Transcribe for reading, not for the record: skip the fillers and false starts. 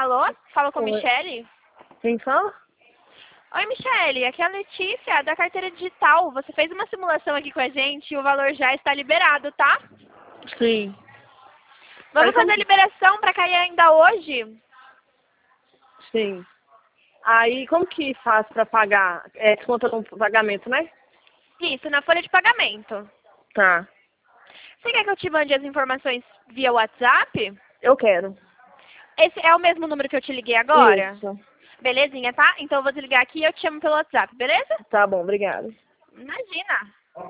Alô? Fala com a Oi. Michele? Quem fala? Oi, Michele. Aqui é a Letícia, da carteira digital. Você fez uma simulação aqui com a gente e o valor já está liberado, tá? Sim. Vamos Aí como fazer a liberação para cair ainda hoje? Sim. Aí como que faz pra pagar? É desconta no pagamento, né? Isso, na folha de pagamento. Tá. Você quer que eu te mande as informações via WhatsApp? Eu quero. Esse é o mesmo número que eu te liguei agora? Isso. Belezinha, tá? Então eu vou desligar aqui e eu te chamo pelo WhatsApp, beleza? Tá bom, obrigada. Imagina.